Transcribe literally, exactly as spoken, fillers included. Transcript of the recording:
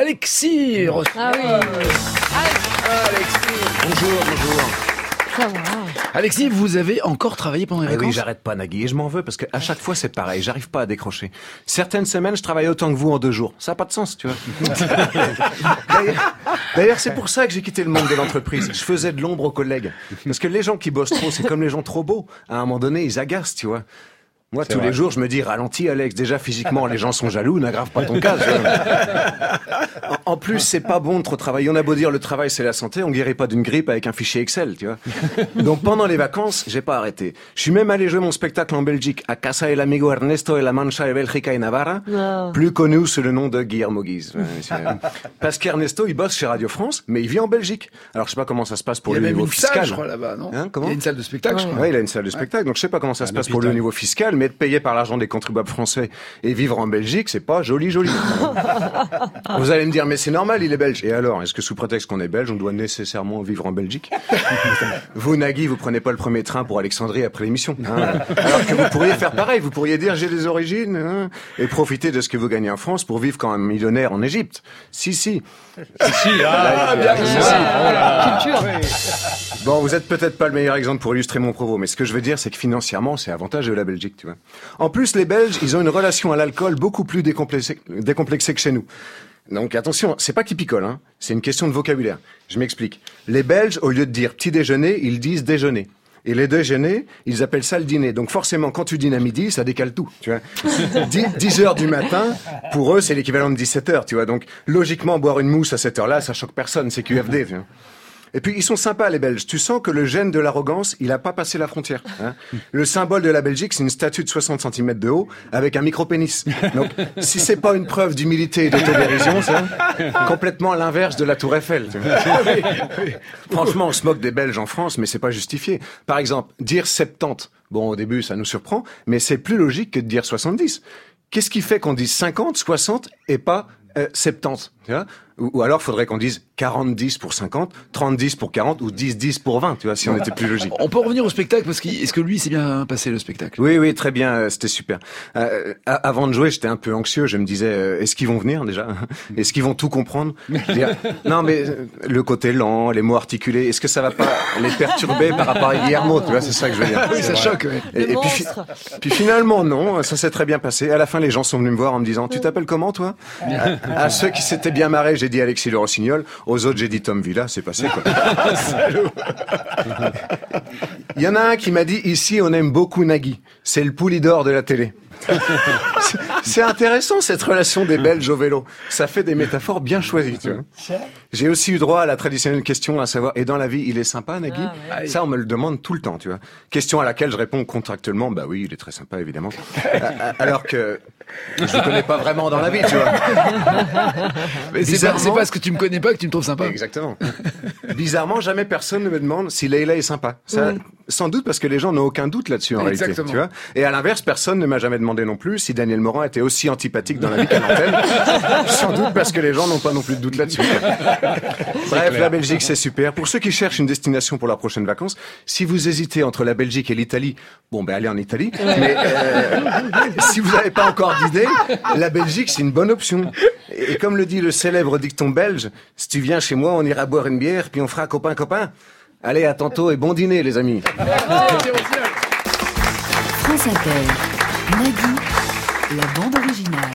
Alexis. Ah oui. Alexis. Bonjour, bonjour. Ça va. Alexis, vous avez encore travaillé pendant les Eh vacances? oui, j'arrête pas, Nagui, et je m'en veux parce qu'à chaque fois c'est pareil, j'arrive pas à décrocher. Certaines semaines, je travaille autant que vous en deux jours. Ça a pas de sens, tu vois. D'ailleurs, d'ailleurs, c'est pour ça que j'ai quitté le monde de l'entreprise. Je faisais de l'ombre aux collègues. Parce que les gens qui bossent trop, c'est comme les gens trop beaux. À un moment donné, ils agacent, tu vois. Moi, C'est tous vrai. les jours, je me dis, ralentis, Alex. Déjà, physiquement, les gens sont jaloux, n'aggrave pas ton cas. tu vois. En, en plus, c'est pas bon de trop travailler. On a beau dire, le travail, c'est la santé. On guérit pas d'une grippe avec un fichier Excel, tu vois. Donc, pendant les vacances, j'ai pas arrêté. Je suis même allé jouer mon spectacle en Belgique, à Casa el Amigo Ernesto et la Mancha et Bélgica et Navarra, Non. plus connu sous le nom de Guillermo Guise. Ouais, c'est- Parce qu'Ernesto, il bosse chez Radio France, mais il vit en Belgique. Alors, je sais pas comment ça se passe pour Il y a lui au même niveau une fiscal. salle, je crois, là-bas, non? Hein, comment Il y a une salle de spectacle, je Ouais. crois. Ouais, il a une salle de spectacle, donc je sais pas comment ça se Un passe pour lui au hôpital. niveau fiscal, mais être payé par l'argent des contribuables français et vivre en Belgique, c'est pas joli, joli. Vous allez me dire, mais c'est normal, il est belge. Et alors, est-ce que sous prétexte qu'on est belge, on doit nécessairement vivre en Belgique? Vous, Nagui, vous prenez pas le premier train pour Alexandrie après l'émission. Hein, alors que vous pourriez faire pareil, vous pourriez dire, j'ai des origines, hein, et profiter de ce que vous gagnez en France pour vivre comme un millionnaire en Égypte. Si, si. Si, ah, bien, oui, si, oui. si. Oh là. Culture. Bon, vous êtes peut-être pas le meilleur exemple pour illustrer mon propos, mais ce que je veux dire, c'est que financièrement, c'est avantageux la Belgique, tu vois. En plus, les Belges, ils ont une relation à l'alcool beaucoup plus décomplexée, décomplexée que chez nous. Donc attention, c'est pas qu'ils picolent, hein. C'est une question de vocabulaire. Je m'explique. Les Belges, au lieu de dire petit déjeuner, ils disent déjeuner. Et les déjeuners, ils appellent ça le dîner. Donc forcément, quand tu dînes à midi, ça décale tout, tu vois. dix heures du matin, pour eux, c'est l'équivalent de dix-sept heures, tu vois. Donc logiquement, boire une mousse à cette heure-là, ça choque personne, c'est Q F D, tu vois. Et puis, ils sont sympas, les Belges. Tu sens que le gène de l'arrogance, il a pas passé la frontière. Hein. Le symbole de la Belgique, c'est une statue de soixante centimètres de haut avec un micro-pénis. Donc, si c'est pas une preuve d'humilité et d'autodérision, c'est complètement l'inverse de la Tour Eiffel. Tu vois. Franchement, on se moque des Belges en France, mais c'est pas justifié. Par exemple, dire soixante-dix, bon, au début, ça nous surprend, mais c'est plus logique que de dire soixante-dix. Qu'est-ce qui fait qu'on dise cinquante, soixante et pas euh, soixante-dix, tu vois? Ou, ou alors, faudrait qu'on dise quarante dix pour cinquante, trente dix pour quarante ou dix dix pour vingt, tu vois, si on était plus logique. On peut revenir au spectacle parce que est-ce que lui s'est bien passé le spectacle? Oui, oui, très bien, euh, c'était super. Euh, a- avant de jouer, j'étais un peu anxieux. Je me disais, euh, est-ce qu'ils vont venir déjà? Est-ce qu'ils vont tout comprendre? Je veux dire, non, mais euh, le côté lent, les mots articulés, est-ce que ça va pas les perturber par rapport à Guillermo? Tu vois, c'est ça que je veux dire. Oui, ça choque, ouais. Et, et puis, fi- puis finalement, non, ça s'est très bien passé. À la fin, les gens sont venus me voir en me disant, tu t'appelles comment, toi? à, à ceux qui s'étaient bien marrés, j'ai dit Alexis Le Rossignol. Aux autres, j'ai dit Tom Villa, c'est passé, quoi. Il y en a un qui m'a dit, ici, on aime beaucoup Nagui. C'est le poulidor de la télé. C'est- C'est intéressant, cette relation des Belges au vélo. Ça fait des métaphores bien choisies, tu vois. J'ai aussi eu droit à la traditionnelle question, à savoir, et dans la vie, il est sympa, Nagui? Ah, ouais. Ça, on me le demande tout le temps, tu vois. Question à laquelle je réponds contractuellement, bah oui, il est très sympa, évidemment. Euh, Alors que je ne connais pas vraiment dans la vie, tu vois. Mais c'est pas, Bizarrement- c'est pas ce que tu me connais pas que tu me trouves sympa. Exactement. Bizarrement, jamais personne ne me demande si Leïla est sympa. Ça, sans doute parce que les gens n'ont aucun doute là-dessus, en Exactement. réalité. Tu vois. Et à l'inverse, personne ne m'a jamais demandé non plus si Daniel Morand était aussi antipathique dans la vie qu'à l'antenne. Sans doute parce que les gens n'ont pas non plus de doute là-dessus. Bref, la Belgique, c'est super. Pour ceux qui cherchent une destination pour leurs prochaines vacances, si vous hésitez entre la Belgique et l'Italie, bon, ben, allez en Italie. Mais euh, si vous n'avez pas encore d'idée, la Belgique, c'est une bonne option. Et, et comme le dit le célèbre dicton belge, si tu viens chez moi, on ira boire une bière, puis on fera copain-copain. Allez, à tantôt et bon dîner, les amis. France Inter, Nagui, la bande originale.